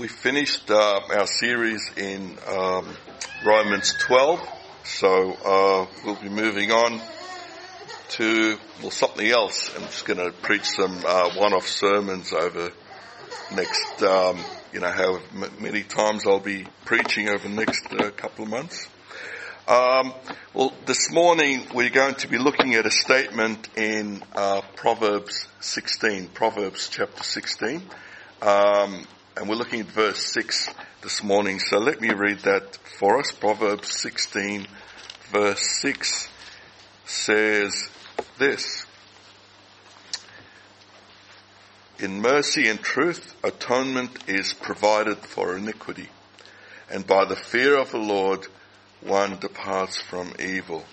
We finished our series in Romans 12, so we'll be moving on to something else. I'm just going to preach some one-off sermons over next, how many times I'll be preaching over the next couple of months. This morning we're going to be looking at a statement in Proverbs chapter 16. And we're looking at verse 6 this morning. So let me read that for us. Proverbs 16 verse 6 says this: "In mercy and truth, atonement is provided for iniquity, and by the fear of the Lord, one departs from evil."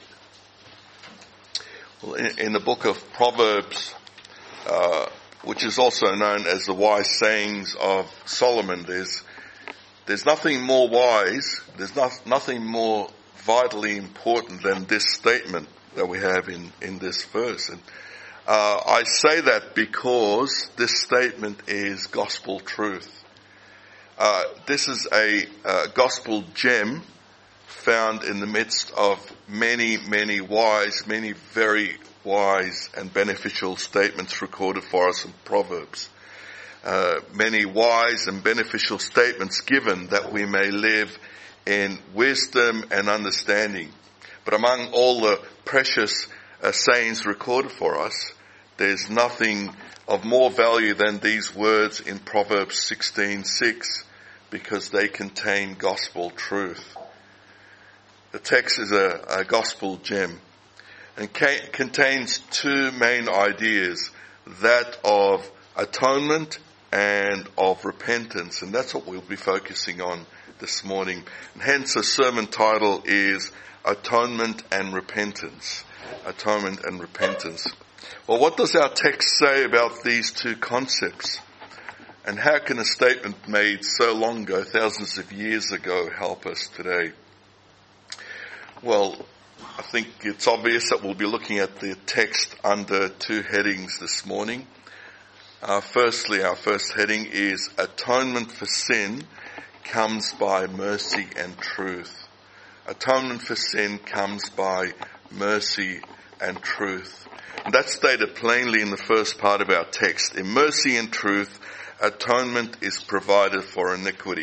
Well, in the book of Proverbs, which is also known as the wise sayings of Solomon, there's nothing more wise, there's nothing more vitally important than this statement that we have in this verse. And I say that because this statement is gospel truth. This is a gospel gem found in the midst of many very wise and beneficial statements recorded for us in Proverbs. Many wise and beneficial statements given that we may live in wisdom and understanding. But among all the precious sayings recorded for us, there's nothing of more value than these words in Proverbs 16:6, because they contain gospel truth. The text is a gospel gem and contains two main ideas, that of atonement and of repentance. And that's what we'll be focusing on this morning. And hence the sermon title is Atonement and Repentance. Atonement and Repentance. Well, what does our text say about these two concepts? And how can a statement made so long ago, thousands of years ago, help us today? Well, I think it's obvious that we'll be looking at the text under two headings this morning. Firstly, our first heading is Atonement for Sin Comes by Mercy and Truth. Atonement for sin comes by mercy and truth. And that's stated plainly in the first part of our text. In mercy and truth, atonement is provided for iniquity.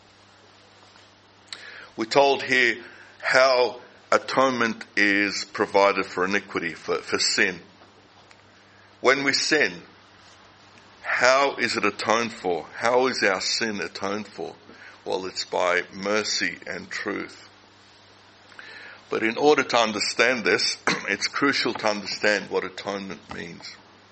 We're told here how atonement is provided for iniquity, for sin. When we sin, how is it atoned for? How is our sin atoned for? Well, it's by mercy and truth. But in order to understand this, it's crucial to understand what atonement means.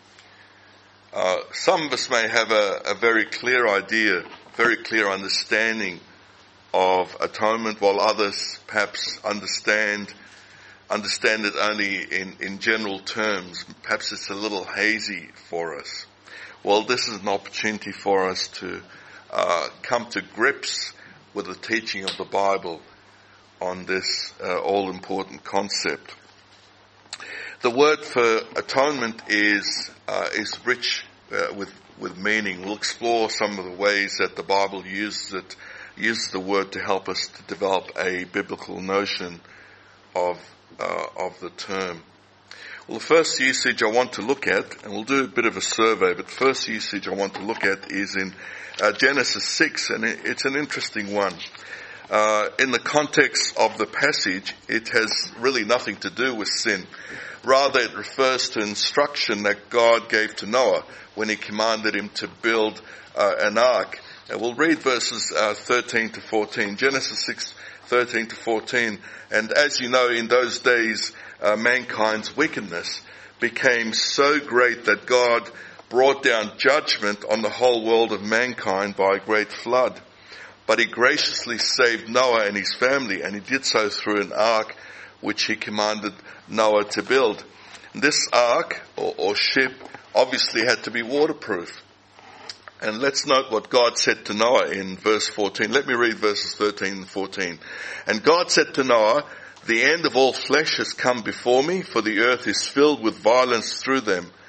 Some of us may have a very clear idea, very clear understanding of atonement, while others perhaps understand it only in general terms. Perhaps it's a little hazy for us. Well, this is an opportunity for us to come to grips with the teaching of the Bible on this all-important concept. The word for atonement is rich with meaning. We'll explore some of the ways that the Bible uses the word to help us to develop a biblical notion of the term. Well, the first usage I want to look at, and we'll do a bit of a survey, but the first usage I want to look at is in Genesis 6, and it's an interesting one. In the context of the passage, it has really nothing to do with sin. Rather, it refers to instruction that God gave to Noah when he commanded him to build an ark. And we'll read verses 13 to 14, Genesis 6, 13 to 14. And as you know, in those days, mankind's wickedness became so great that God brought down judgment on the whole world of mankind by a great flood. But he graciously saved Noah and his family, and he did so through an ark which he commanded Noah to build. This ark, or ship, obviously had to be waterproof. And let's note what God said to Noah in verse 14. Let me read verses 13 and 14. "And God said to Noah, the end of all flesh has come before me, for the earth is filled with violence through them.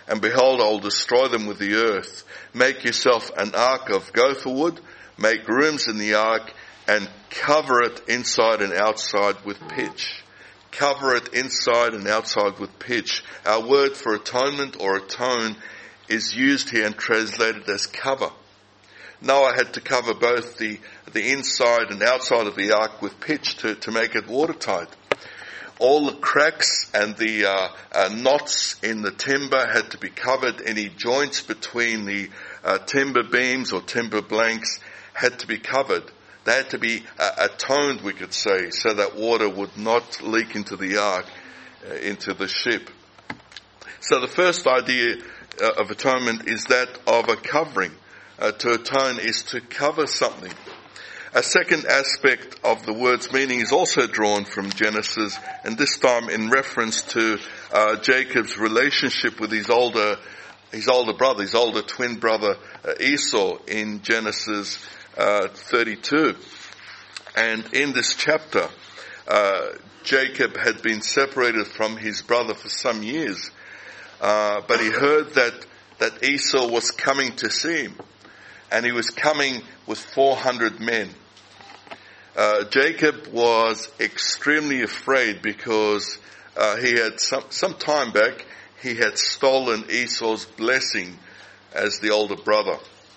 and behold, I will destroy them with the earth. Make yourself an ark of gopher wood, make rooms in the ark, and cover it inside and outside with pitch. Cover it inside and outside with pitch. Our word for atonement or atone is used here and translated as cover. Noah had to cover both the inside and outside of the ark with pitch to make it watertight. All the cracks and the knots in the timber had to be covered. Any joints between the timber beams or timber blanks had to be covered. They had to be atoned, we could say, so that water would not leak into the ark, into the ship. So the first idea of atonement is that of a covering. To atone is to cover something. A second aspect of the word's meaning is also drawn from Genesis, and this time in reference to Jacob's relationship with his older brother, his older twin brother Esau in Genesis 32. And in this chapter, Jacob had been separated from his brother for some years, but he heard that Esau was coming to see him. And he was coming with 400 men. Jacob was extremely afraid because he had some time back, he had stolen Esau's blessing as the older brother.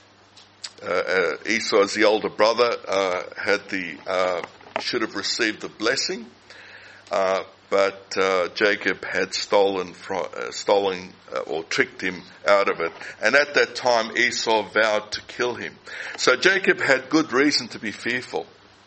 Esau, as the older brother, should have received the blessing, but Jacob had stolen or tricked him out of it. And at that time, Esau vowed to kill him. So Jacob had good reason to be fearful.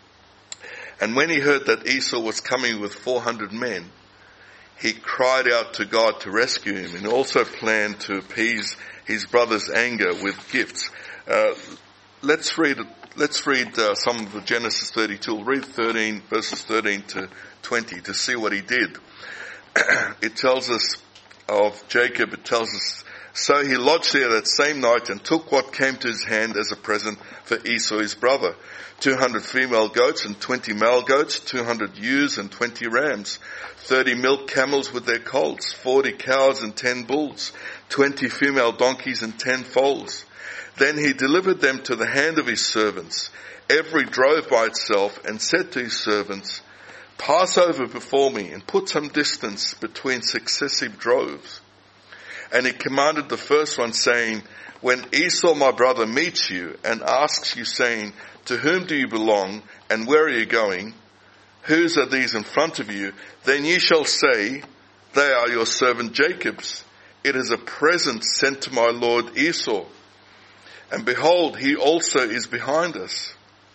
And when he heard that Esau was coming with 400 men, he cried out to God to rescue him, and also planned to appease his brother's anger with gifts. Let's read some of the Genesis 32. We'll read 13 verses 13 to 20 to see what he did. It tells us of Jacob, it tells us, so he lodged there that same night and took what came to his hand as a present for Esau his brother, 200 female goats and 20 male goats, 200 ewes and 20 rams, 30 milk camels with their colts, 40 cows and 10 bulls, 20 female donkeys and 10 foals. Then he delivered them to the hand of his servants, every drove by itself, and said to his servants, pass over before me and put some distance between successive droves. And he commanded the first one, saying, when Esau my brother meets you and asks you, saying, to whom do you belong and where are you going? Whose are these in front of you? Then ye shall say, they are your servant Jacob's. It is a present sent to my lord Esau. And behold, he also is behind us.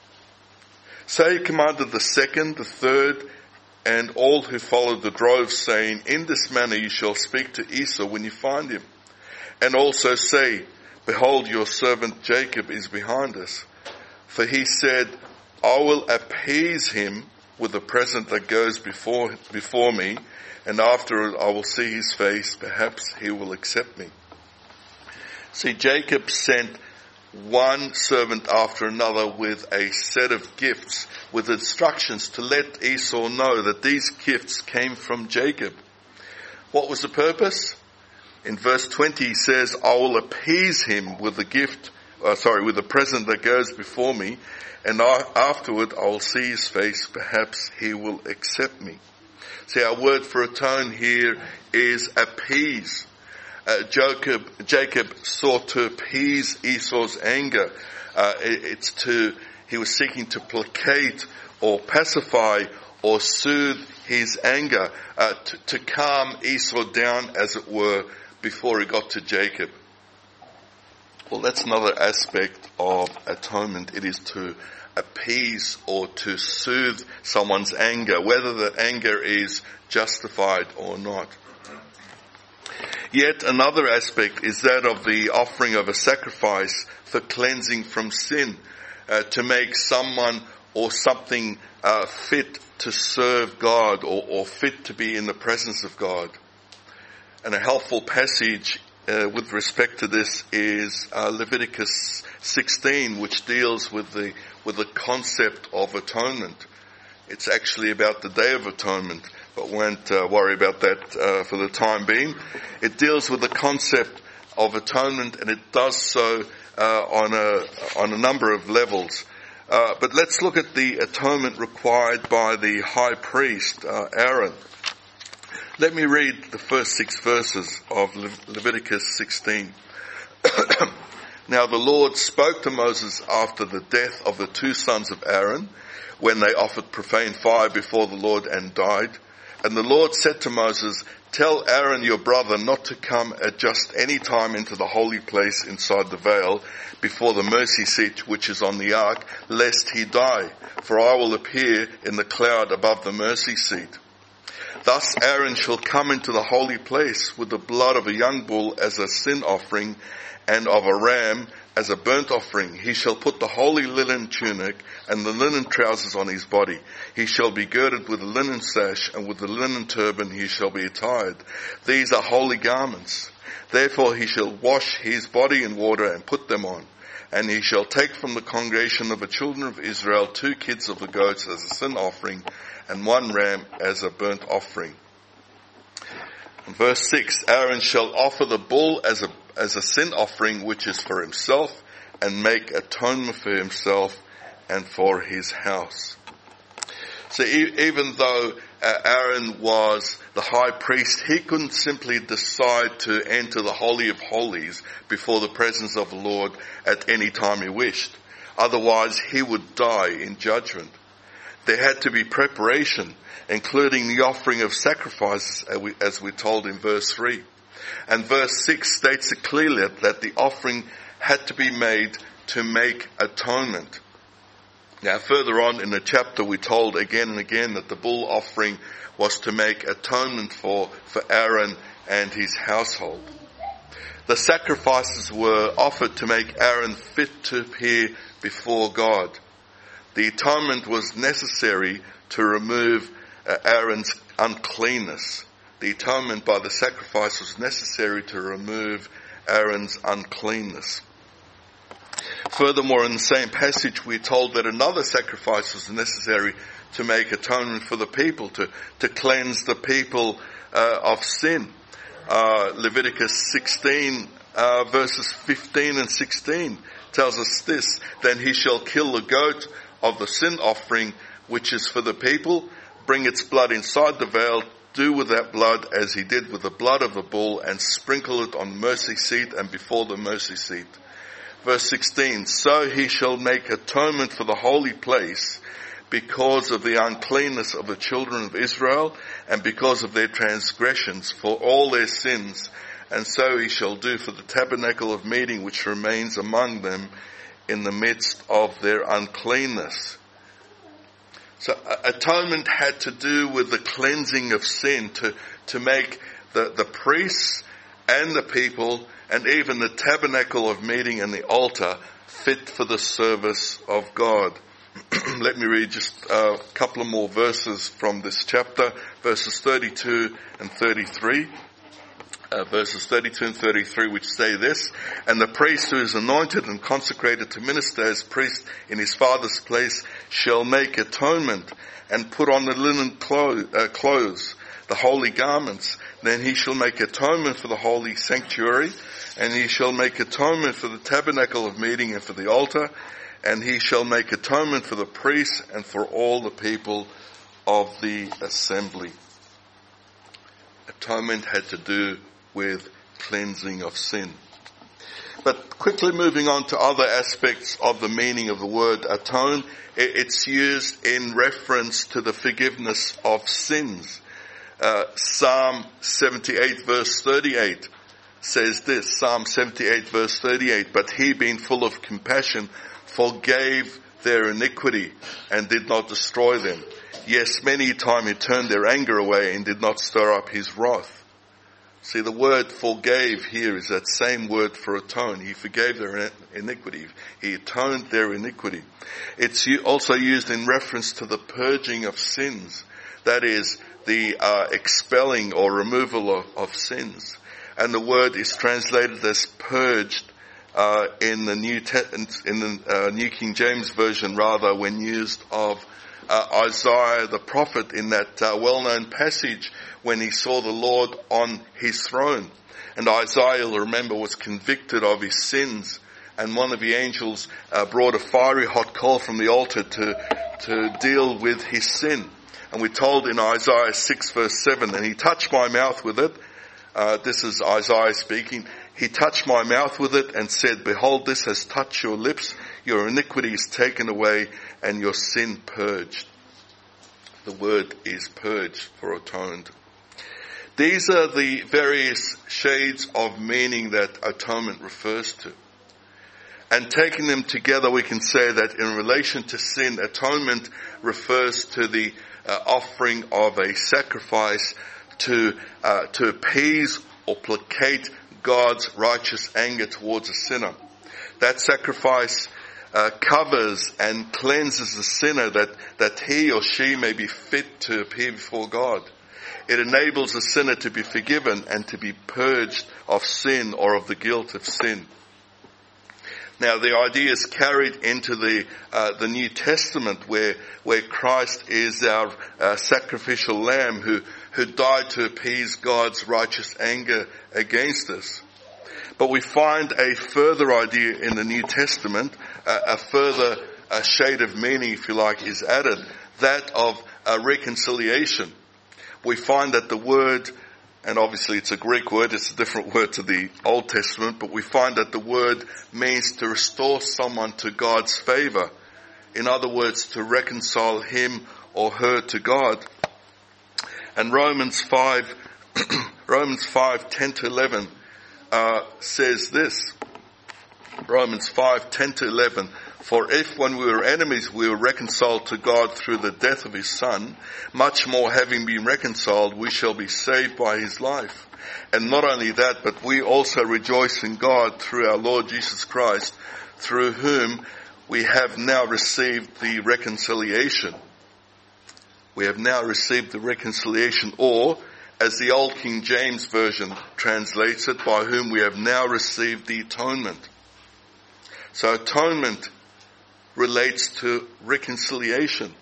So he commanded the second, the third, and all who followed the drove, saying, in this manner you shall speak to Esau when you find him. And also say, behold, your servant Jacob is behind us. For he said, I will appease him with the present that goes before me, and after I will see his face, perhaps he will accept me. See, Jacob sent one servant after another with a set of gifts, with instructions to let Esau know that these gifts came from Jacob. What was the purpose? In verse 20 he says, I will appease him with the with the present that goes before me, and afterward I will see his face, perhaps he will accept me. See, our word for atone here is appease. Jacob sought to appease Esau's anger. He was seeking to placate or pacify or soothe his anger, to calm Esau down, as it were, before he got to Jacob. Well, that's another aspect of atonement. It is to appease or to soothe someone's anger, whether the anger is justified or not. Yet another aspect is that of the offering of a sacrifice for cleansing from sin, to make someone or something fit to serve God, or fit to be in the presence of God. And a helpful passage with respect to this is Leviticus 16, which deals with the concept of atonement. It's actually about the Day of Atonement. but won't worry about that for the time being. It deals with the concept of atonement, and it does so on a number of levels. But let's look at the atonement required by the high priest, Aaron. Let me read the first 6 verses of Leviticus 16. Now the Lord spoke to Moses after the death of the 2 sons of Aaron, when they offered profane fire before the Lord and died. And the Lord said to Moses, "Tell Aaron your brother not to come at just any time into the holy place inside the veil before the mercy seat which is on the ark, lest he die, for I will appear in the cloud above the mercy seat. Thus Aaron shall come into the holy place with the blood of a young bull as a sin offering and of a ram as a burnt offering. He shall put the holy linen tunic and the linen trousers on his body. He shall be girded with a linen sash, and with the linen turban he shall be attired. These are holy garments. Therefore he shall wash his body in water and put them on. And he shall take from the congregation of the children of Israel 2 kids of the goats as a sin offering, and 1 ram as a burnt offering." In verse 6, Aaron shall offer the bull as a sin offering, which is for himself, and make atonement for himself and for his house. So even though Aaron was the high priest, he couldn't simply decide to enter the Holy of Holies before the presence of the Lord at any time he wished. Otherwise, he would die in judgment. There had to be preparation, including the offering of sacrifices, as we're told in verse 3. And verse 6 states it clearly that the offering had to be made to make atonement. Now further on in the chapter we're told again and again that the bull offering was to make atonement for Aaron and his household. The sacrifices were offered to make Aaron fit to appear before God. The atonement was necessary to remove Aaron's uncleanness. The atonement by the sacrifice was necessary to remove Aaron's uncleanness. Furthermore, in the same passage, we're told that another sacrifice was necessary to make atonement for the people, to cleanse the people of sin. Leviticus 16, verses 15 and 16 tells us this: "Then he shall kill the goat of the sin offering, which is for the people, bring its blood inside the veil, do with that blood as he did with the blood of the bull, and sprinkle it on the mercy seat and before the mercy seat." Verse 16, "So he shall make atonement for the holy place because of the uncleanness of the children of Israel and because of their transgressions for all their sins. And so he shall do for the tabernacle of meeting which remains among them in the midst of their uncleanness." So atonement had to do with the cleansing of sin, to make the priests and the people and even the tabernacle of meeting and the altar fit for the service of God. Let me read just a couple of more verses from this chapter, verses 32 and 33. Verses 32 and 33, which say this: "And the priest who is anointed and consecrated to minister as priest in his father's place shall make atonement and put on the linen clothes, the holy garments. Then he shall make atonement for the holy sanctuary, and he shall make atonement for the tabernacle of meeting and for the altar, and he shall make atonement for the priests and for all the people of the assembly." Atonement had to do with cleansing of sin. But quickly moving on to other aspects of the meaning of the word atone, it's used in reference to the forgiveness of sins. Psalm 78 verse 38 says this, Psalm 78 verse 38, "But he, being full of compassion, forgave their iniquity and did not destroy them. Yes, many a time he turned their anger away and did not stir up his wrath." See, the word forgave here is that same word for atone. He forgave their iniquity. He atoned their iniquity. It's also used in reference to the purging of sins. That is, the expelling or removal of sins. And the word is translated as purged in the New King James Version, rather, when used of Isaiah the prophet in that well-known passage when he saw the Lord on his throne. And Isaiah, remember, was convicted of his sins. And one of the angels brought a fiery hot coal from the altar to deal with his sin. And we're told in Isaiah 6 verse 7, and he touched my mouth with it. This is Isaiah speaking. He touched my mouth with it and said, behold, this has touched your lips. Your iniquity is taken away and your sin purged. The word is purged for atoned. These are the various shades of meaning that atonement refers to. And taking them together, we can say that in relation to sin, atonement refers to the offering of a sacrifice to appease or placate God's righteous anger towards a sinner. That sacrifice covers and cleanses the sinner that he or she may be fit to appear before God. It enables the sinner to be forgiven and to be purged of sin or of the guilt of sin. Now the idea is carried into the New Testament where Christ is our sacrificial lamb who died to appease God's righteous anger against us. But we find a further idea in the New Testament, a further shade of meaning, if you like, is added, that of reconciliation. We find that the word, and obviously it's a Greek word, it's a different word to the Old Testament, but we find that the word means to restore someone to God's favor. In other words, to reconcile him or her to God. And Romans 5, 10 to 11 says this. Romans 5, 10 to 11. For if when we were enemies we were reconciled to God through the death of his Son, much more having been reconciled we shall be saved by his life. And not only that, but we also rejoice in God through our Lord Jesus Christ, through whom we have now received the reconciliation. We have now received the reconciliation, or, as the old King James Version translates it, by whom we have now received the atonement. So atonement relates to reconciliation.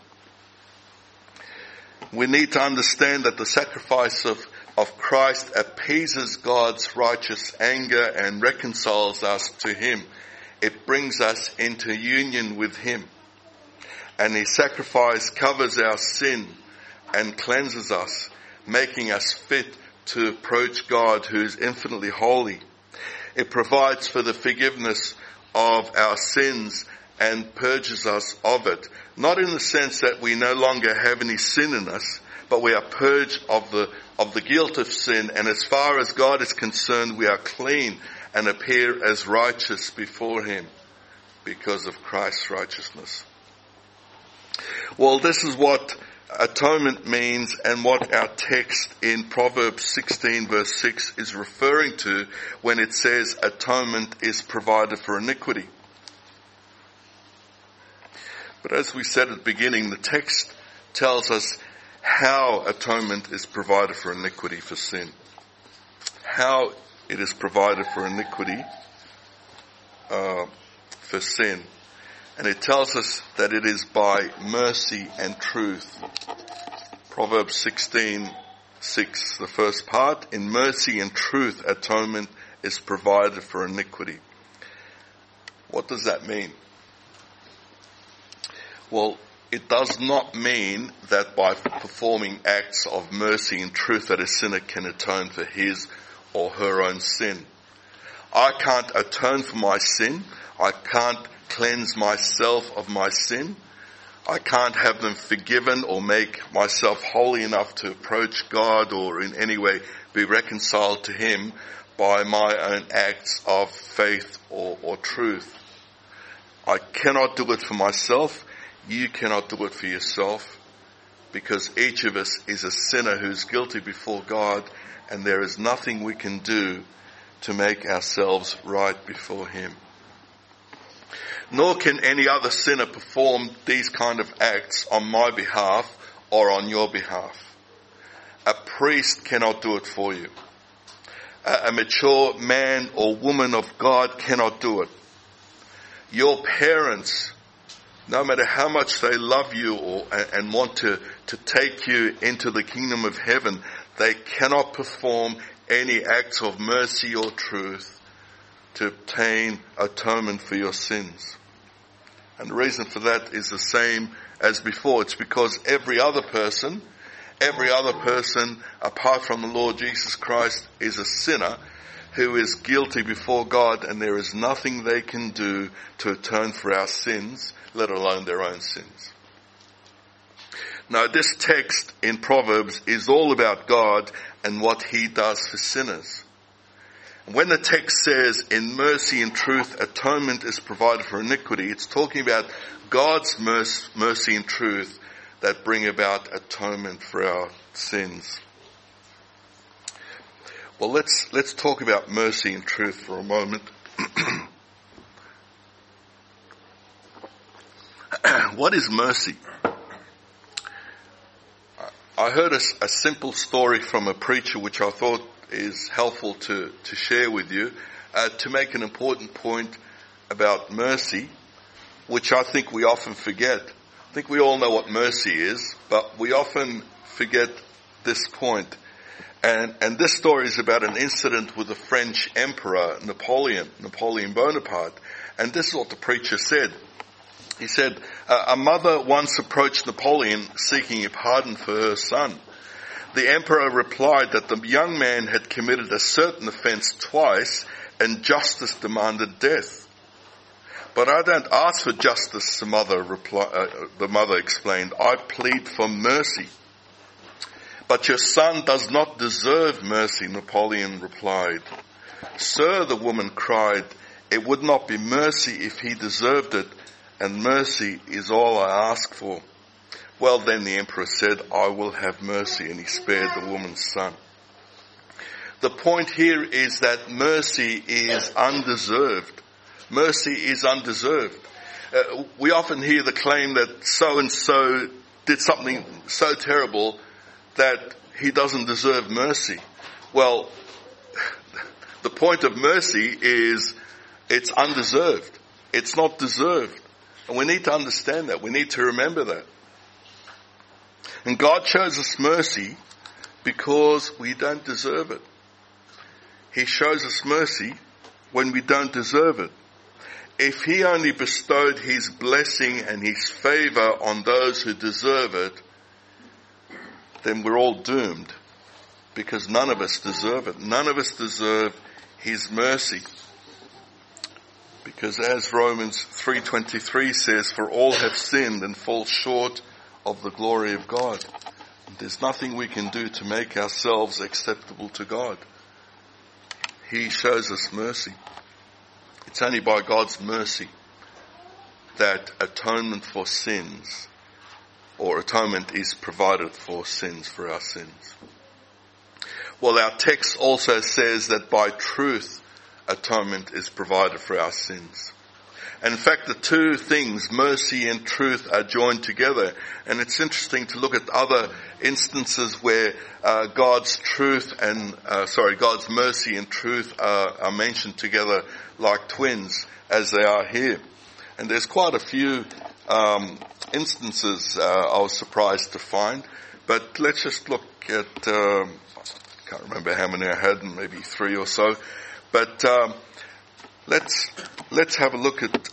We need to understand that the sacrifice of Christ appeases God's righteous anger and reconciles us to him. It brings us into union with him. And his sacrifice covers our sin and cleanses us, making us fit to approach God who is infinitely holy. It provides for the forgiveness of our sins and purges us of it. Not in the sense that we no longer have any sin in us, but we are purged of the guilt of sin, and as far as God is concerned, we are clean and appear as righteous before him because of Christ's righteousness. Well, this is what atonement means and what our text in Proverbs 16 verse 6 is referring to when it says atonement is provided for iniquity. But as we said at the beginning, the text tells us how atonement is provided for iniquity, for sin. How it is provided for iniquity, for sin. And it tells us that it is by mercy and truth. Proverbs 16:6, the first part. In mercy and truth, atonement is provided for iniquity. What does that mean? Well, it does not mean that by performing acts of mercy and truth that a sinner can atone for his or her own sin. I can't atone for my sin. I can't cleanse myself of my sin. I can't have them forgiven or make myself holy enough to approach God or in any way be reconciled to him by my own acts of faith or truth. I cannot do it for myself. You cannot do it for yourself, because each of us is a sinner who's guilty before God, and there is nothing we can do to make ourselves right before him. Nor can any other sinner perform these kind of acts on my behalf or on your behalf. A priest cannot do it for you. A mature man or woman of God cannot do it. Your parents no matter how much they love you and want to take you into the kingdom of heaven, they cannot perform any acts of mercy or truth to obtain atonement for your sins. And the reason for that is the same as before. It's because every other person apart from the Lord Jesus Christ is a sinner who is guilty before God, and there is nothing they can do to atone for our sins, let alone their own sins. Now, this text in Proverbs is all about God and what He does for sinners. When the text says, in mercy and truth, atonement is provided for iniquity, it's talking about God's mercy and truth that bring about atonement for our sins. Well, let's talk about mercy and truth for a moment. What is mercy? I heard a simple story from a preacher which I thought is helpful to share with you, to make an important point about mercy, which I think we often forget. I think we all know what mercy is, but we often forget this point. And this story is about an incident with the French Emperor Napoleon Bonaparte. And this is what the preacher said. He said, a mother once approached Napoleon seeking a pardon for her son. The emperor replied that the young man had committed a certain offense twice and justice demanded death. But I don't ask for justice, the mother explained. I plead for mercy. But your son does not deserve mercy, Napoleon replied. Sir, the woman cried, it would not be mercy if he deserved it, and mercy is all I ask for. Well, then the emperor said, I will have mercy, and he spared the woman's son. The point here is that mercy is undeserved. Mercy is undeserved. We often hear the claim that so-and-so did something so terrible that he doesn't deserve mercy. Well, the point of mercy is it's undeserved. It's not deserved. And we need to understand that. We need to remember that. And God shows us mercy because we don't deserve it. He shows us mercy when we don't deserve it. If He only bestowed His blessing and His favor on those who deserve it, then we're all doomed, because none of us deserve it. None of us deserve His mercy. Because as Romans 3:23 says, for all have sinned and fall short of the glory of God. There's nothing we can do to make ourselves acceptable to God. He shows us mercy. It's only by God's mercy that atonement for sins, or atonement is provided for sins, for our sins. Well, our text also says that by truth, atonement is provided for our sins. And in fact, the two things, mercy and truth, are joined together. And it's interesting to look at other instances where God's mercy and truth are mentioned together like twins, as they are here. And there's quite a few instances I was surprised to find. But let's just look at, I can't remember how many I had, maybe 3 or so. But let's have a look at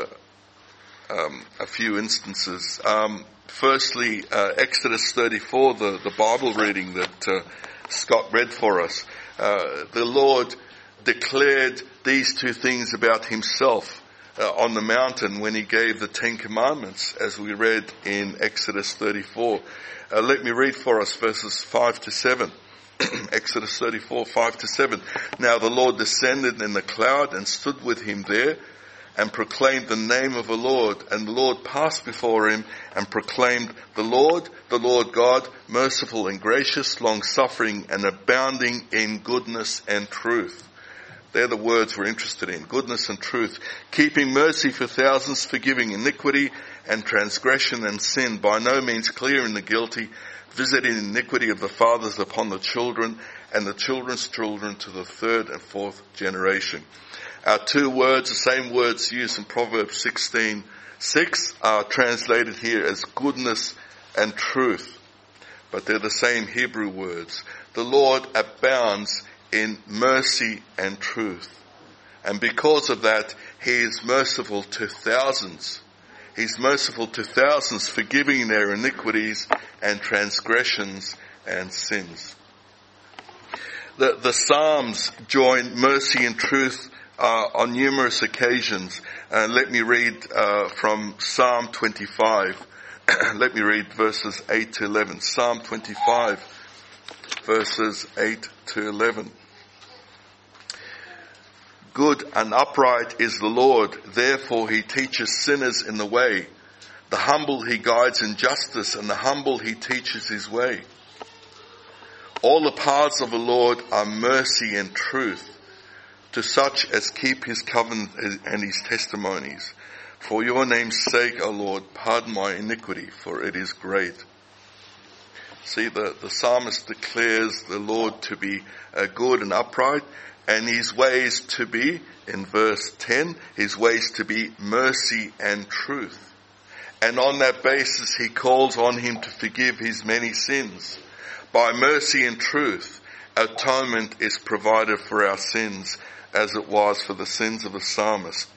a few instances. Firstly, Exodus 34, the Bible reading that Scott read for us. The Lord declared these two things about Himself on the mountain when He gave the 10 Commandments, as we read in Exodus 34. Let me read for us verses 5 to 7. Exodus 34, 5 to 7. Now the Lord descended in the cloud and stood with him there and proclaimed the name of the Lord. And the Lord passed before him and proclaimed, the Lord God, merciful and gracious, long-suffering and abounding in goodness and truth. They're the words we're interested in, goodness and truth. Keeping mercy for thousands, forgiving iniquity and transgression and sin, by no means clearing the guilty, visiting iniquity of the fathers upon the children and the children's children to the 3rd and 4th generation. Our two words, the same words used in Proverbs 16, 6 are translated here as goodness and truth, but they're the same Hebrew words. The Lord abounds in mercy and truth. And because of that, he is merciful to thousands. He's merciful to thousands, forgiving their iniquities and transgressions and sins. The Psalms join mercy and truth on numerous occasions. Let me read from Psalm 25. Let me read verses 8 to 11. Psalm 25, verses 8 to 11. Good and upright is the Lord, therefore he teaches sinners in the way. The humble he guides in justice, and the humble he teaches his way. All the paths of the Lord are mercy and truth, to such as keep his covenant and his testimonies. For your name's sake, O Lord, pardon my iniquity, for it is great. See, the psalmist declares the Lord to be good and upright, and his ways to be, in verse 10, his ways to be mercy and truth. And on that basis, he calls on him to forgive his many sins. By mercy and truth, atonement is provided for our sins, as it was for the sins of the psalmist.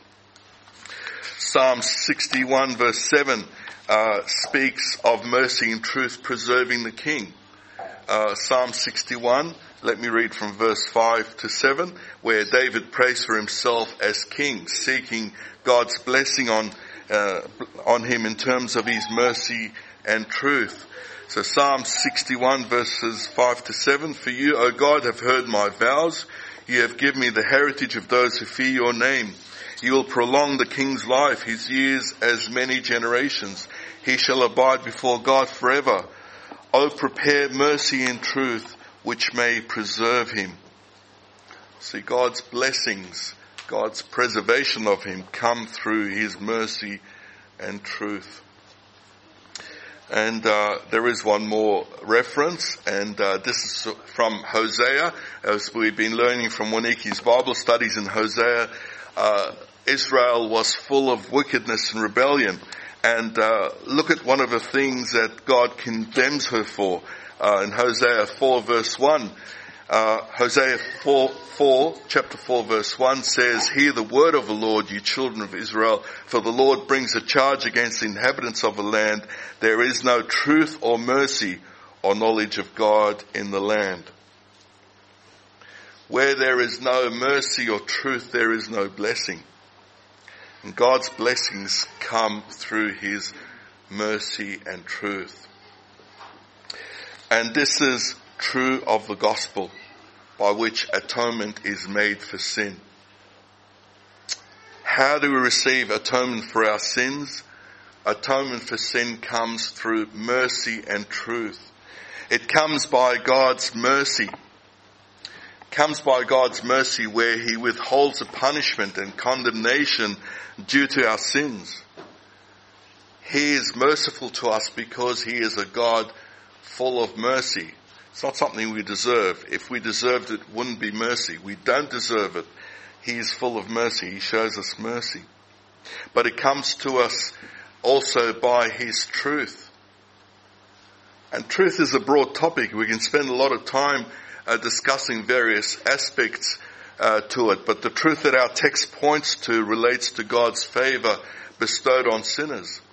Psalm 61 verse 7 speaks of mercy and truth preserving the king. Psalm 61, let me read from verse 5 to 7, where David prays for himself as king, seeking God's blessing on him in terms of his mercy and truth. So Psalm 61 verses 5 to 7, for you, O God, have heard my vows. You have given me the heritage of those who fear your name. You will prolong the king's life, his years as many generations. He shall abide before God forever. O prepare mercy and truth, which may preserve him. See, God's blessings, God's preservation of him come through his mercy and truth. And there is one more reference, and this is from Hosea. As we've been learning from Moniki's Bible studies in Hosea, Israel was full of wickedness and rebellion. And look at one of the things that God condemns her for in Hosea 4 verse 1. Hosea chapter 4 verse 1 says, hear the word of the Lord, you children of Israel, for the Lord brings a charge against the inhabitants of the land. There is no truth or mercy or knowledge of God in the land. Where there is no mercy or truth, there is no blessing. And God's blessings come through his mercy and truth. And this is true of the gospel, by which atonement is made for sin. How do we receive atonement for our sins? Atonement for sin comes through mercy and truth. It comes by God's mercy. Comes by God's mercy, where he withholds the punishment and condemnation due to our sins. He is merciful to us because he is a God full of mercy. It's not something we deserve. If we deserved it, it wouldn't be mercy. We don't deserve it. He is full of mercy. He shows us mercy. But it comes to us also by his truth. And truth is a broad topic. We can spend a lot of time discussing various aspects to it. But the truth that our text points to relates to God's favor bestowed on sinners.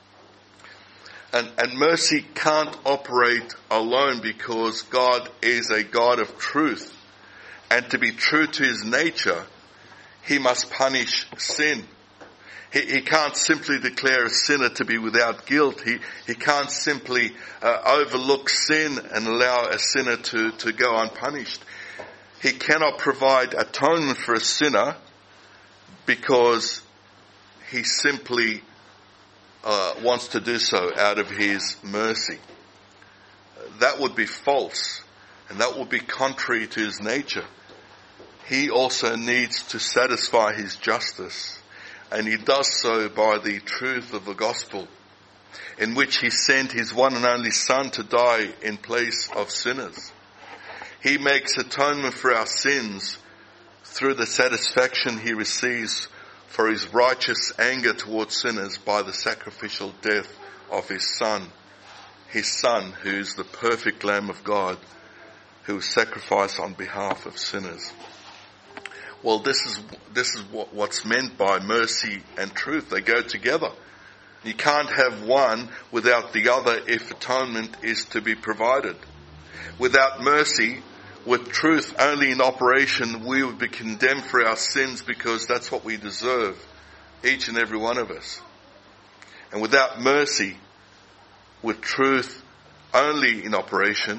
And mercy can't operate alone because God is a God of truth. And to be true to his nature, he must punish sin. He can't simply declare a sinner to be without guilt. He can't simply overlook sin and allow a sinner to go unpunished. He cannot provide atonement for a sinner because he simply wants to do so out of his mercy. That would be false, and that would be contrary to his nature. He also needs to satisfy his justice, and he does so by the truth of the gospel, in which he sent his one and only Son to die in place of sinners. He makes atonement for our sins through the satisfaction he receives for his righteous anger towards sinners by the sacrificial death of his Son who is the perfect Lamb of God, who was sacrificed on behalf of sinners. Well, this is what's meant by mercy and truth. They go together. You can't have one without the other if atonement is to be provided. Without mercy, with truth only in operation, we would be condemned for our sins because that's what we deserve, each and every one of us. And without mercy, with truth only in operation,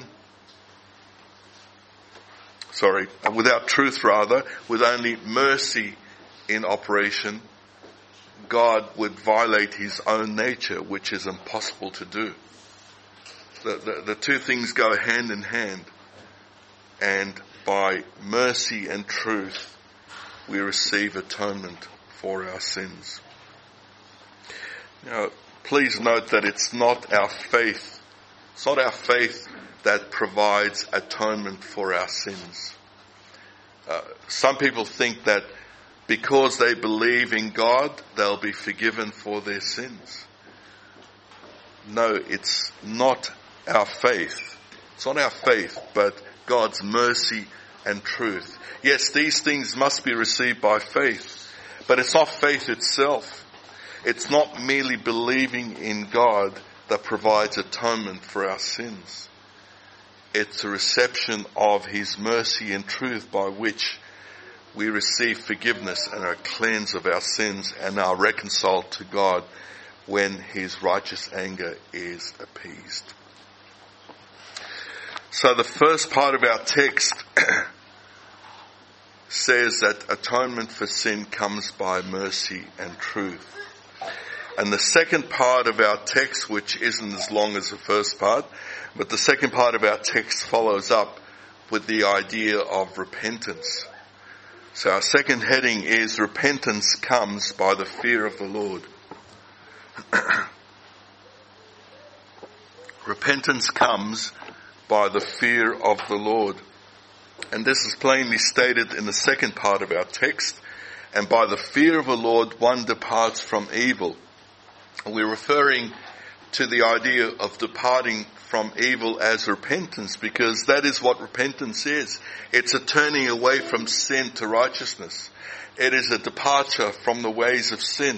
without truth rather, with only mercy in operation, God would violate his own nature, which is impossible to do. The two things go hand in hand. And by mercy and truth, we receive atonement for our sins. Now, please note that it's not our faith that provides atonement for our sins. Some people think that because they believe in God, they'll be forgiven for their sins. No, it's not our faith. It's not our faith, but God's mercy and truth. Yes, these things must be received by faith, but it's not faith itself. It's not merely believing in God that provides atonement for our sins. It's a reception of his mercy and truth by which we receive forgiveness and are cleansed of our sins and are reconciled to God when his righteous anger is appeased. So the first part of our text says that atonement for sin comes by mercy and truth. And the second part of our text, which isn't as long as the first part, but the second part of our text follows up with the idea of repentance. So our second heading is repentance comes by the fear of the Lord. Repentance comes by the fear of the Lord. And this is plainly stated in the second part of our text. And by the fear of the Lord, one departs from evil. And we're referring to the idea of departing from evil as repentance, because that is what repentance is. It's a turning away from sin to righteousness. It is a departure from the ways of sin.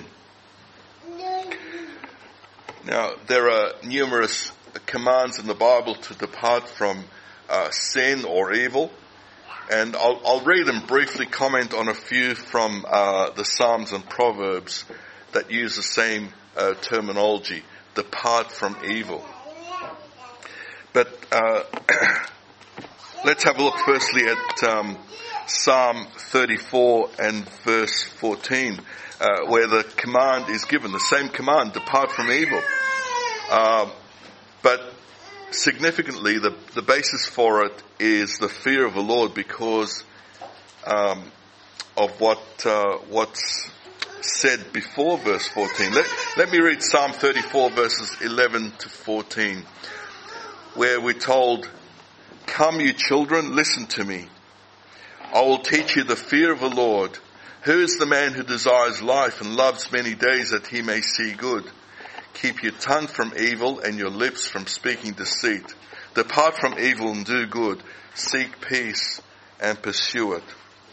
Now, there are numerous commands in the Bible to depart from sin or evil, and I'll read and briefly comment on a few from the Psalms and Proverbs that use the same terminology: depart from evil. But let's have a look firstly at Psalm 34 and verse 14, where the command is given, the same command: depart from evil. But significantly, the basis for it is the fear of the Lord, because of what's said before verse 14. Let me read Psalm 34 verses 11 to 14, where we're told, "Come, you children, listen to me. I will teach you the fear of the Lord. Who is the man who desires life and loves many days that he may see good? Keep your tongue from evil and your lips from speaking deceit. Depart from evil and do good. Seek peace and pursue it."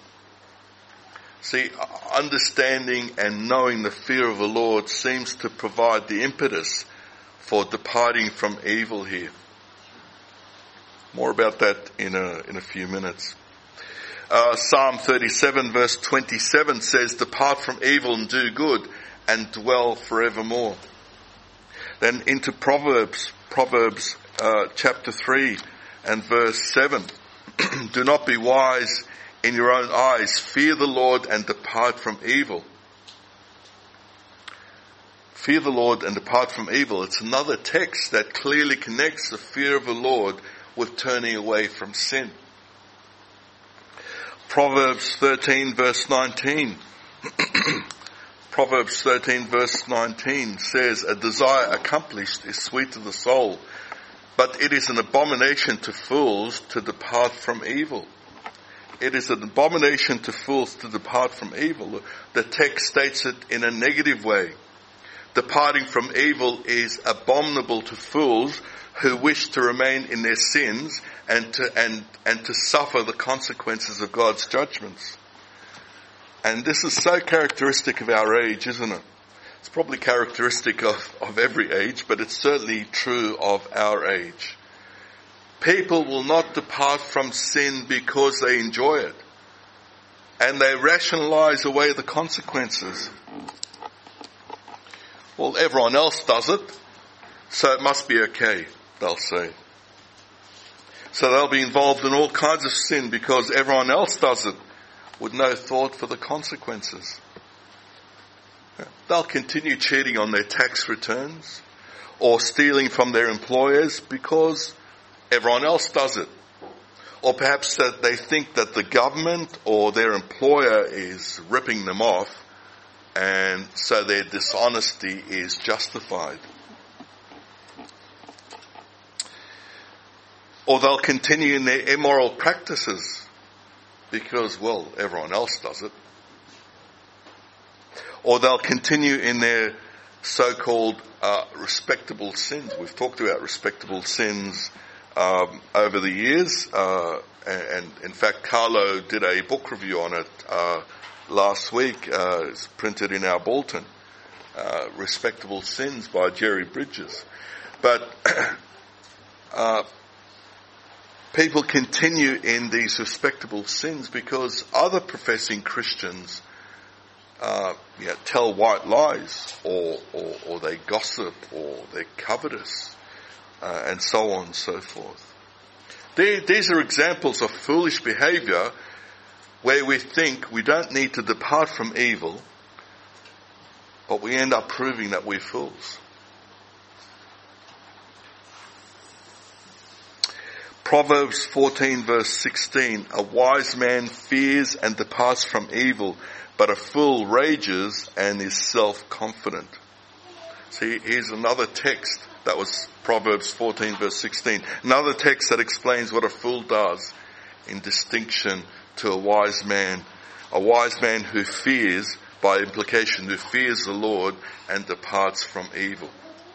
See, understanding and knowing the fear of the Lord seems to provide the impetus for departing from evil here. More about that in a few minutes. Psalm 37 verse 27 says, "Depart from evil and do good and dwell forevermore." Then into Proverbs chapter 3 and verse 7. "Do not be wise in your own eyes. Fear the Lord and depart from evil." Fear the Lord and depart from evil. It's another text that clearly connects the fear of the Lord with turning away from sin. Proverbs 13 verse 19. Proverbs 13 verse 19 says, "A desire accomplished is sweet to the soul, but it is an abomination to fools to depart from evil." it is an abomination to fools to depart from evil. The text states it in a negative way. Departing from evil is abominable to fools who wish to remain in their sins and to suffer the consequences of God's judgments. And this is so characteristic of our age, isn't it? It's probably characteristic of every age, but it's certainly true of our age. People will not depart from sin because they enjoy it. And they rationalize away the consequences. Well, everyone else does it, so it must be okay, they'll say. So they'll be involved in all kinds of sin because everyone else does it with no thought for the consequences. They'll continue cheating on their tax returns or stealing from their employers because everyone else does it. Or perhaps that they think that the government or their employer is ripping them off, and so their dishonesty is justified. Or they'll continue in their immoral practices because, well, everyone else does it. Or they'll continue in their so-called respectable sins. We've talked about respectable sins over the years, and in fact Carlo did a book review on it last week. It's printed in our bulletin, Respectable Sins by Jerry Bridges. But people continue in these respectable sins because other professing Christians tell white lies, or they gossip, or they're covetous, and so on and so forth. These are examples of foolish behavior where we think we don't need to depart from evil, but we end up proving that we're fools. Proverbs 14 verse 16, a wise man fears and departs from evil, but a fool rages and is self-confident. See, here's another text. That was Proverbs 14 verse 16. Another text that explains what a fool does in distinction to a wise man. A wise man who fears, by implication, who fears the Lord and departs from evil.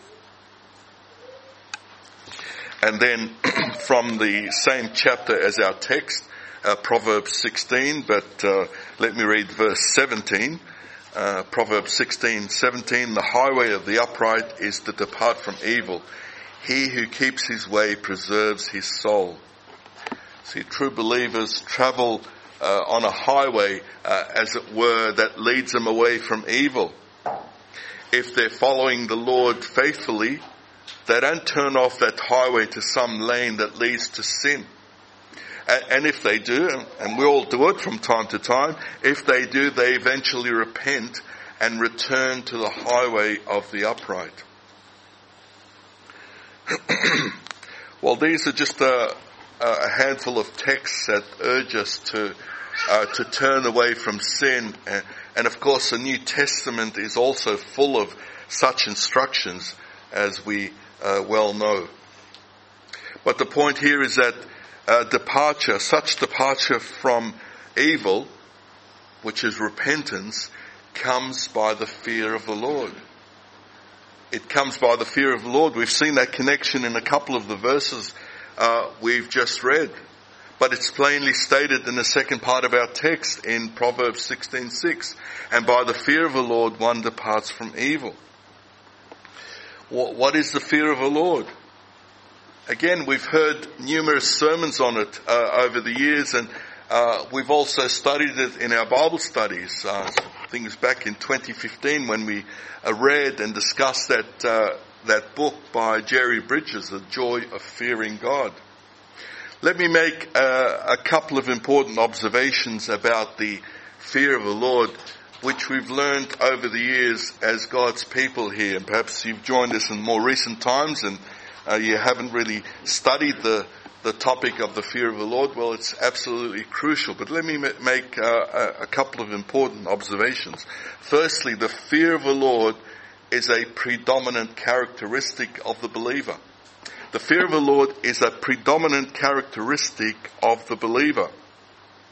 And then from the same chapter as our text, Proverbs 16, but let me read verse 17. Proverbs 16:17, the highway of the upright is to depart from evil. He who keeps his way preserves his soul. See, true believers travel on a highway, as it were, that leads them away from evil. If they're following the Lord faithfully, they don't turn off that highway to some lane that leads to sin. And if they do, and we all do it from time to time, if they do, they eventually repent and return to the highway of the upright. Well, these are just a handful of texts that urge us to turn away from sin. And of course, the New Testament is also full of such instructions, as we well know. But the point here is that such departure from evil, which is repentance, comes by the fear of the Lord. It comes by the fear of the Lord. We've seen that connection in a couple of the verses we've just read. But it's plainly stated in the second part of our text in Proverbs 16:6. And by the fear of the Lord one departs from evil. What is the fear of the Lord? Again, we've heard numerous sermons on it over the years, and we've also studied it in our Bible studies. I think it was back in 2015 when we read and discussed that book by Jerry Bridges, The Joy of Fearing God. Let me make a couple of important observations about the fear of the Lord, which we've learned over the years as God's people here. And perhaps you've joined us in more recent times and you haven't really studied the topic of the fear of the Lord. Well, it's absolutely crucial. But let me make a couple of important observations. Firstly, the fear of the Lord is a predominant characteristic of the believer. The fear of the Lord is a predominant characteristic of the believer.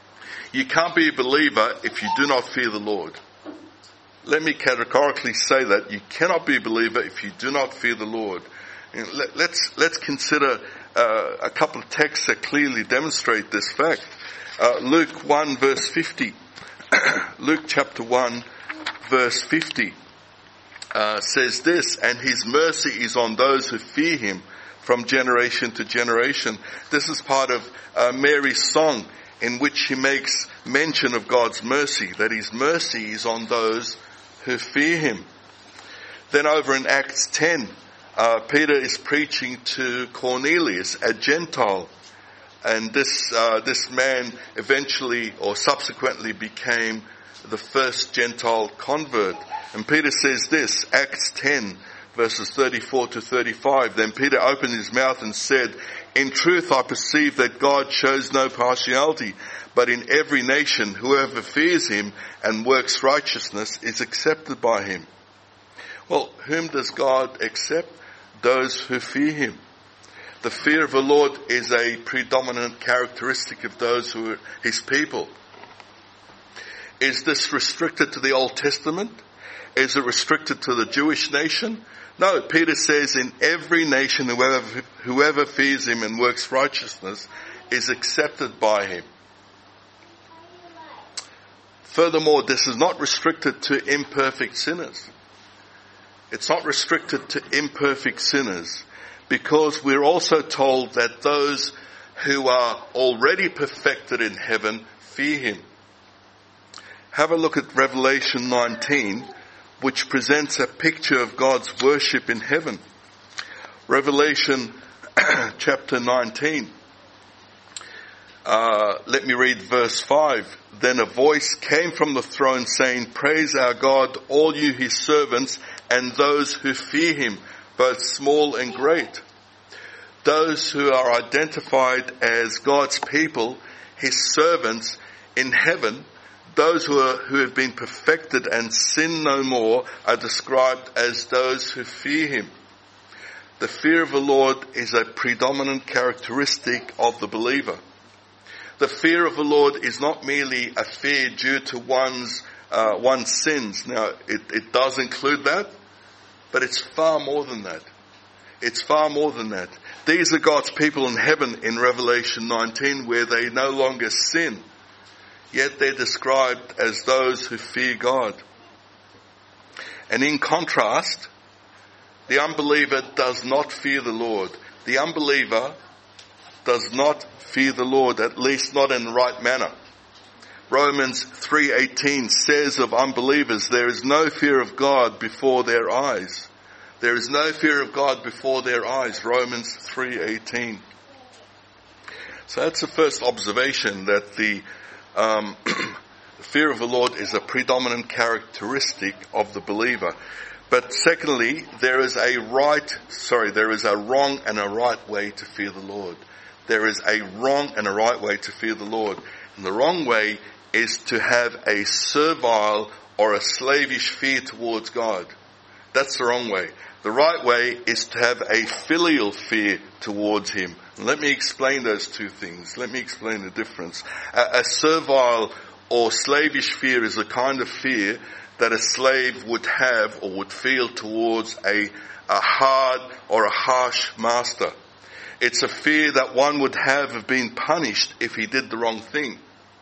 You can't be a believer if you do not fear the Lord. Let me categorically say that. You cannot be a believer if you do not fear the Lord. Let's consider a couple of texts that clearly demonstrate this fact. Luke 1 verse 50. Luke chapter 1 verse 50 says this, and his mercy is on those who fear him from generation to generation. This is part of Mary's song in which she makes mention of God's mercy, that his mercy is on those who fear him. Then over in Acts 10, Peter is preaching to Cornelius, a Gentile. And this man eventually or subsequently became the first Gentile convert. And Peter says this, Acts 10 verses 34 to 35. Then Peter opened his mouth and said, in truth I perceive that God shows no partiality, but in every nation whoever fears him and works righteousness is accepted by him. Well, whom does God accept? Those who fear him. The fear of the Lord is a predominant characteristic of those who are his people. Is this restricted to the Old Testament? Is it restricted to the Jewish nation? No, Peter says in every nation whoever fears him and works righteousness is accepted by him. Furthermore, this is not restricted to imperfect sinners. It's not restricted to imperfect sinners, because we're also told that those who are already perfected in heaven fear him. Have a look at Revelation 19, which presents a picture of God's worship in heaven. Revelation chapter 19. Let me read verse 5. Then a voice came from the throne saying, praise our God, all you his servants, and those who fear him, both small and great. Those who are identified as God's people, his servants in heaven, those who have been perfected and sin no more, are described as those who fear him. The fear of the Lord is a predominant characteristic of the believer. The fear of the Lord is not merely a fear due to one's sins. Now, it does include that, but it's far more than that. It's far more than that. These are God's people in heaven in Revelation 19, where they no longer sin, yet they're described as those who fear God. And in contrast, the unbeliever does not fear the Lord. The unbeliever does not fear the Lord, at least not in the right manner. Romans 3:18 says of unbelievers, there is no fear of God before their eyes. There is no fear of God before their eyes. Romans 3:18. So that's the first observation, that the fear of the Lord is a predominant characteristic of the believer. But secondly, there is a wrong and a right way to fear the Lord. There is a wrong and a right way to fear the Lord. And the wrong way is to have a servile or a slavish fear towards God. That's the wrong way. The right way is to have a filial fear towards him. And let me explain those two things. Let me explain the difference. A servile or slavish fear is a kind of fear that a slave would have or would feel towards a hard or a harsh master. It's a fear that one would have of being punished if he did the wrong thing.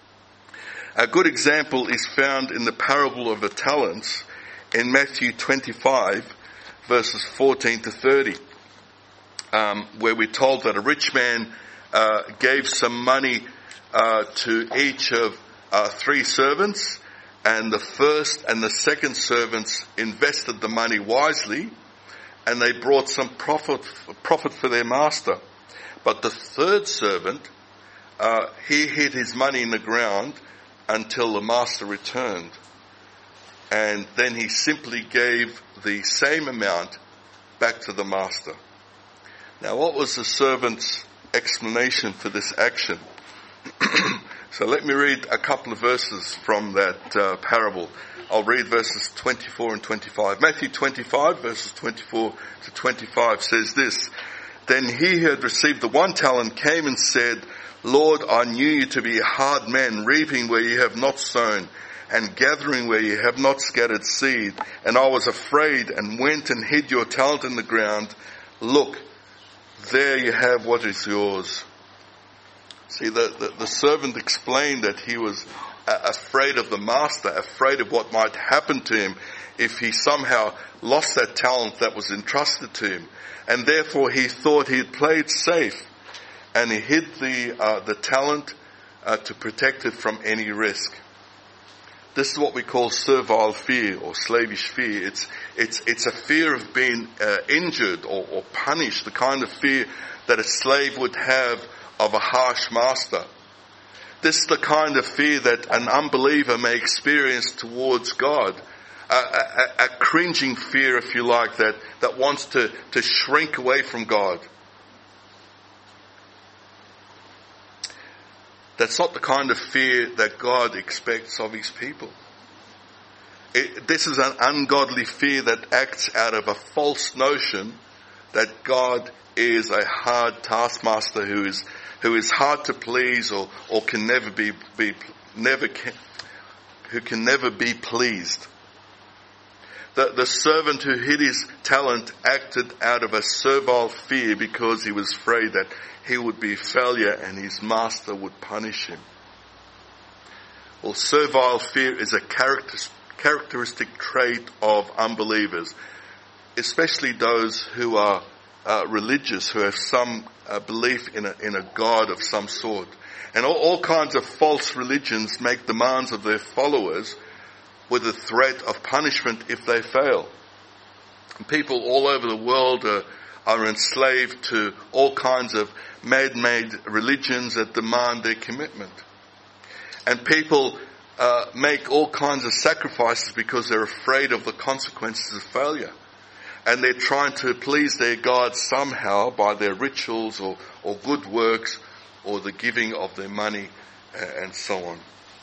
A good example is found in the parable of the talents in Matthew 25, verses 14 to 30, where we're told that a rich man gave some money to each of 3 servants, and the first and the second servants invested the money wisely, and they brought some profit for their master. But the third servant, he hid his money in the ground until the master returned. And then he simply gave the same amount back to the master. Now, what was the servant's explanation for this action? So let me read a couple of verses from that parable. I'll read verses 24 and 25. Matthew 25, verses 24 to 25 says this. Then he who had received the 1 talent came and said, Lord, I knew you to be a hard man, reaping where you have not sown, and gathering where you have not scattered seed. And I was afraid and went and hid your talent in the ground. Look, there you have what is yours." See, the servant explained that he was afraid of the master, afraid of what might happen to him if he somehow lost that talent that was entrusted to him. And therefore he thought he had played safe, and he hid the talent to protect it from any risk. This is what we call servile fear or slavish fear. It's a fear of being injured or punished, the kind of fear that a slave would have of a harsh master. This is the kind of fear that an unbeliever may experience towards God. A cringing fear, if you like, that wants to shrink away from God. That's not the kind of fear that God expects of his people. This is an ungodly fear that acts out of a false notion that God is a hard taskmaster who is hard to please or can never be pleased. The servant who hid his talent acted out of a servile fear because he was afraid that he would be a failure and his master would punish him. Well, servile fear is a characteristic trait of unbelievers, especially those who are religious, who have some belief in a God of some sort. And all kinds of false religions make demands of their followers with the threat of punishment if they fail. And people all over the world are enslaved to all kinds of man-made religions that demand their commitment. And people make all kinds of sacrifices because they're afraid of the consequences of failure. And they're trying to please their God somehow by their rituals or good works or the giving of their money and so on.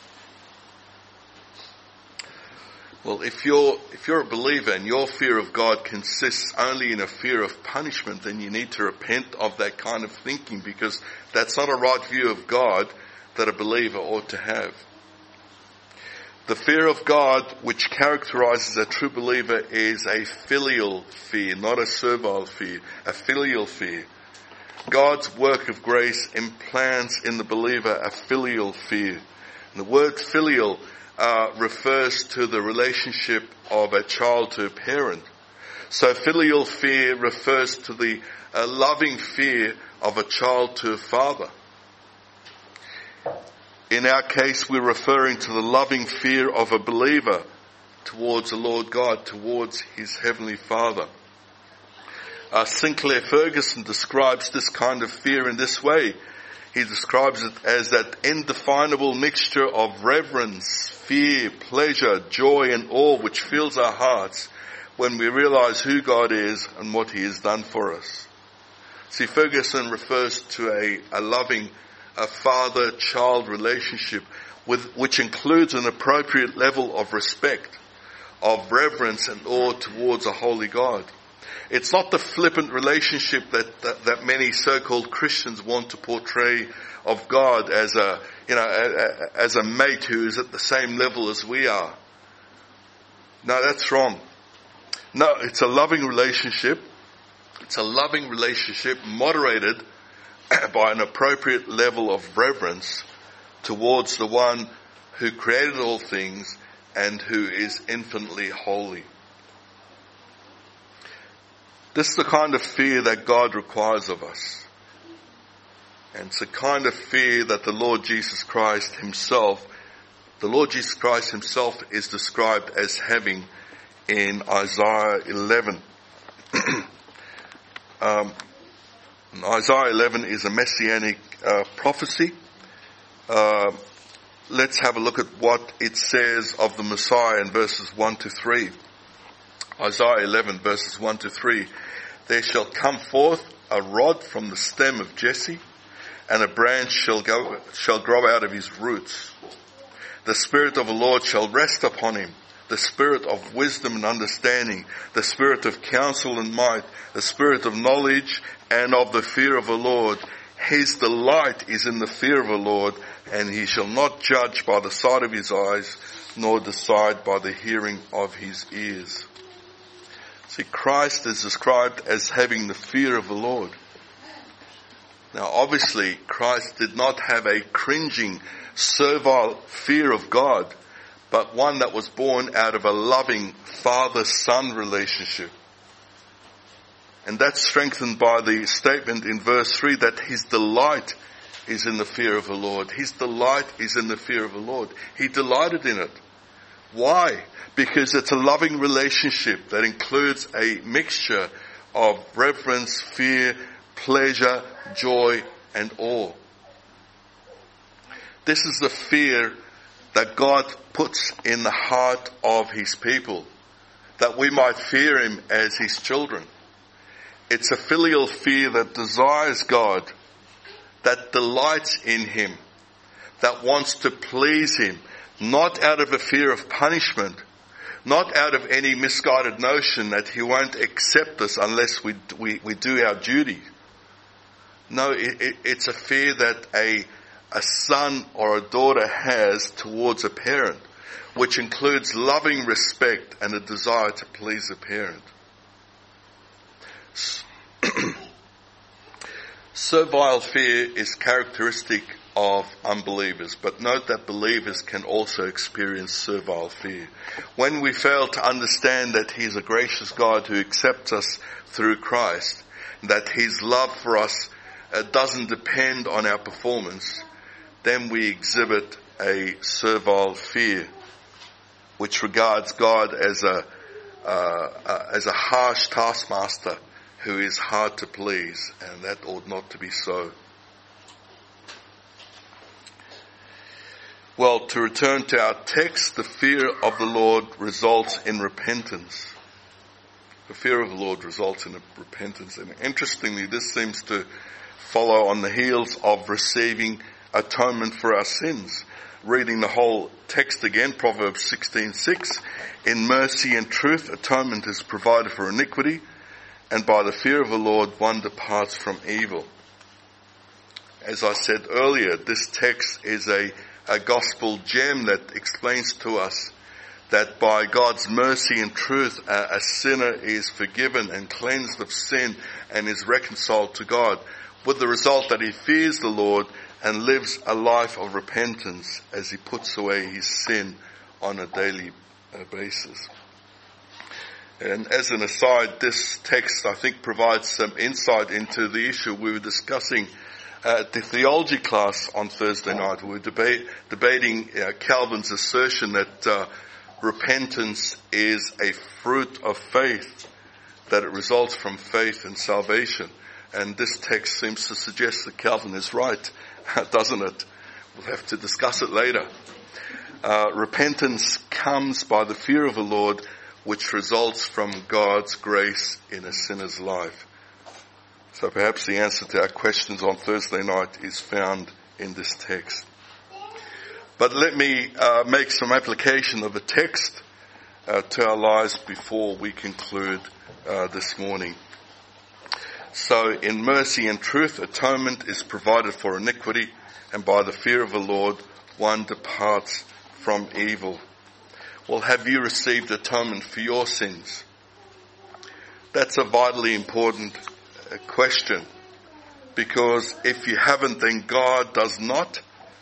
Well, if you're a believer and your fear of God consists only in a fear of punishment, then you need to repent of that kind of thinking, because that's not a right view of God that a believer ought to have. The fear of God which characterizes a true believer is a filial fear, not a servile fear, a filial fear. God's work of grace implants in the believer a filial fear. And the word filial refers to the relationship of a child to a parent. So filial fear refers to the loving fear of a child to a father. In our case, we're referring to the loving fear of a believer towards the Lord God, towards his heavenly Father. Sinclair Ferguson describes this kind of fear in this way. He describes it as that indefinable mixture of reverence, fear, pleasure, joy and awe which fills our hearts when we realize who God is and what he has done for us. See, Ferguson refers to a loving father-child relationship which includes an appropriate level of respect, of reverence and awe towards a holy God. It's not the flippant relationship that many so-called Christians want to portray of God as a mate who is at the same level as we are. No, that's wrong. No, it's a loving relationship. It's a loving relationship moderated by an appropriate level of reverence towards the one who created all things and who is infinitely holy. This is the kind of fear that God requires of us. And it's the kind of fear that the Lord Jesus Christ himself is described as having in Isaiah 11. Isaiah 11 is a messianic prophecy. Let's have a look at what it says of the Messiah in verses 1 to 3. Isaiah 11 verses 1 to 3. There shall come forth a rod from the stem of Jesse, and a branch shall grow out of his roots. The Spirit of the Lord shall rest upon him, the Spirit of wisdom and understanding, the Spirit of counsel and might, the Spirit of knowledge and of the fear of the Lord. His delight is in the fear of the Lord, and he shall not judge by the sight of his eyes, nor decide by the hearing of his ears. See, Christ is described as having the fear of the Lord. Now obviously, Christ did not have a cringing, servile fear of God, but one that was born out of a loving father-son relationship. And that's strengthened by the statement in verse 3 that his delight is in the fear of the Lord. His delight is in the fear of the Lord. He delighted in it. Why? Because it's a loving relationship that includes a mixture of reverence, fear, pleasure, joy, and awe. This is the fear that God puts in the heart of his people, that we might fear him as his children. It's a filial fear that desires God, that delights in him, that wants to please him, not out of a fear of punishment, not out of any misguided notion that he won't accept us unless we do our duty. No, it's a fear that a son or a daughter has towards a parent, which includes loving respect and a desire to please the parent. Servile fear is characteristic of unbelievers, but note that believers can also experience servile fear. When we fail to understand that he's a gracious God who accepts us through Christ, that his love for us doesn't depend on our performance, then we exhibit a servile fear, which regards God as a harsh taskmaster who is hard to please, and that ought not to be so. Well, to return to our text, the fear of the Lord results in repentance. The fear of the Lord results in repentance. And interestingly, this seems to follow on the heels of receiving atonement for our sins. Reading the whole text again, Proverbs 16:6, in mercy and truth atonement is provided for iniquity, and by the fear of the Lord one departs from evil. As I said earlier, this text is a gospel gem that explains to us that by God's mercy and truth, a sinner is forgiven and cleansed of sin and is reconciled to God, with the result that he fears the Lord and lives a life of repentance as he puts away his sin on a daily basis. And as an aside, this text, I think, provides some insight into the issue we were discussing at the theology class on Thursday night. We were debating Calvin's assertion that repentance is a fruit of faith, that it results from faith and salvation. And this text seems to suggest that Calvin is right, doesn't it? We'll have to discuss it later. Repentance comes by the fear of the Lord, which results from God's grace in a sinner's life. So perhaps the answer to our questions on Thursday night is found in this text. But let me make some application of the text to our lives before we conclude this morning. So in mercy and truth, atonement is provided for iniquity, and by the fear of the Lord, one departs from evil. Well, have you received atonement for your sins? That's a vitally important question, because if you haven't, then God does not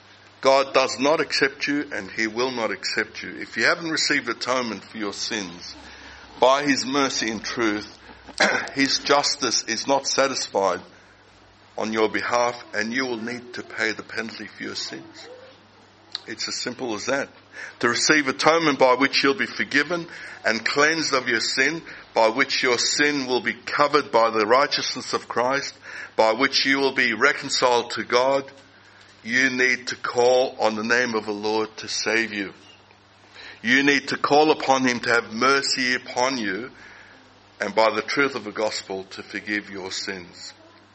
accept you, and he will not accept you. If you haven't received atonement for your sins, by his mercy and truth, his justice is not satisfied on your behalf, and you will need to pay the penalty for your sins. It's as simple as that. To receive atonement by which you'll be forgiven and cleansed of your sin, by which your sin will be covered by the righteousness of Christ, by which you will be reconciled to God, you need to call on the name of the Lord to save you. You need to call upon him to have mercy upon you, and by the truth of the gospel to forgive your sins.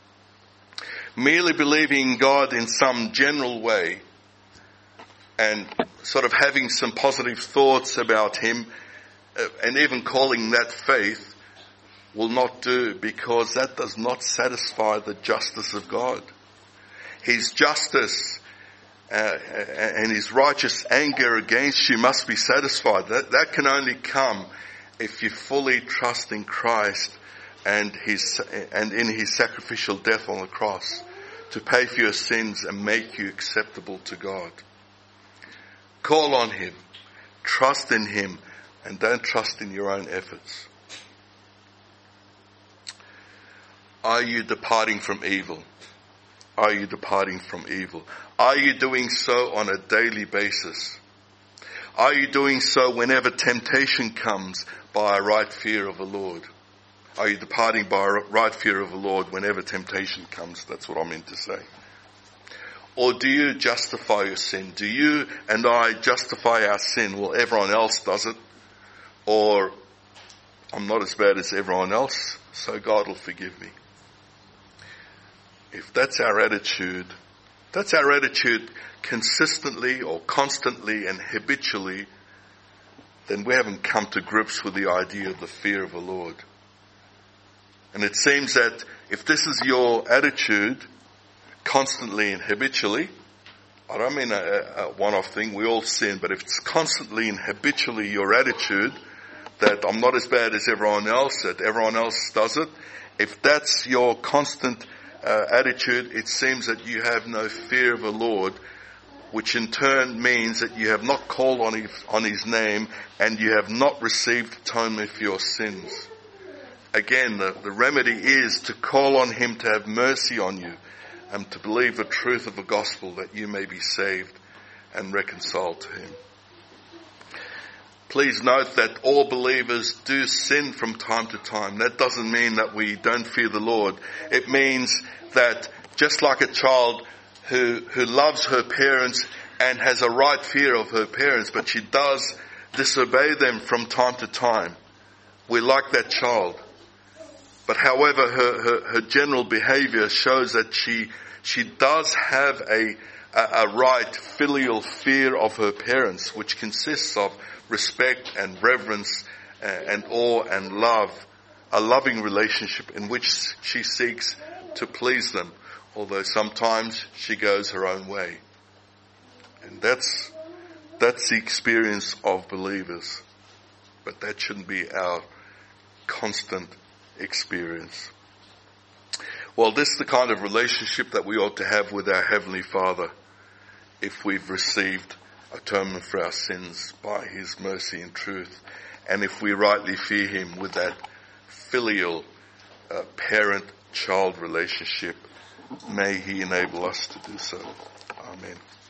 Merely believing in God in some general way and sort of having some positive thoughts about him and even calling that faith will not do, because that does not satisfy the justice of God. His justice and His righteous anger against you must be satisfied. That can only come if you fully trust in Christ and in His sacrificial death on the cross to pay for your sins and make you acceptable to God. Call on Him, trust in Him, and don't trust in your own efforts. Are you departing from evil? Are you departing from evil? Are you doing so on a daily basis? Are you doing so whenever temptation comes by a right fear of the Lord? Are you departing by a right fear of the Lord whenever temptation comes? That's what I meant to say. Or do you justify your sin? Do you and I justify our sin? Well, everyone else does it. Or I'm not as bad as everyone else, so God will forgive me. If that's our attitude consistently or constantly and habitually, then we haven't come to grips with the idea of the fear of the Lord. And it seems that if this is your attitude constantly and habitually, I don't mean a one-off thing, we all sin, but if it's constantly and habitually your attitude that I'm not as bad as everyone else, that everyone else does it, if that's your constant attitude, it seems that you have no fear of the Lord, which in turn means that you have not called on His name and you have not received atonement for your sins. Again, the remedy is to call on Him to have mercy on you and to believe the truth of the gospel that you may be saved and reconciled to Him. Please note that all believers do sin from time to time. That doesn't mean that we don't fear the Lord. It means that just like a child who loves her parents and has a right fear of her parents, but she does disobey them from time to time, we're like that child. But however, her general behavior shows that she does have a right filial fear of her parents, which consists of respect and reverence and awe and love, a loving relationship in which she seeks to please them, although sometimes she goes her own way. And that's the experience of believers. But that shouldn't be our constant experience. Well, this is the kind of relationship that we ought to have with our Heavenly Father if we've received atonement for our sins by His mercy and truth, and if we rightly fear Him with that filial parent-child relationship. May He enable us to do so. Amen.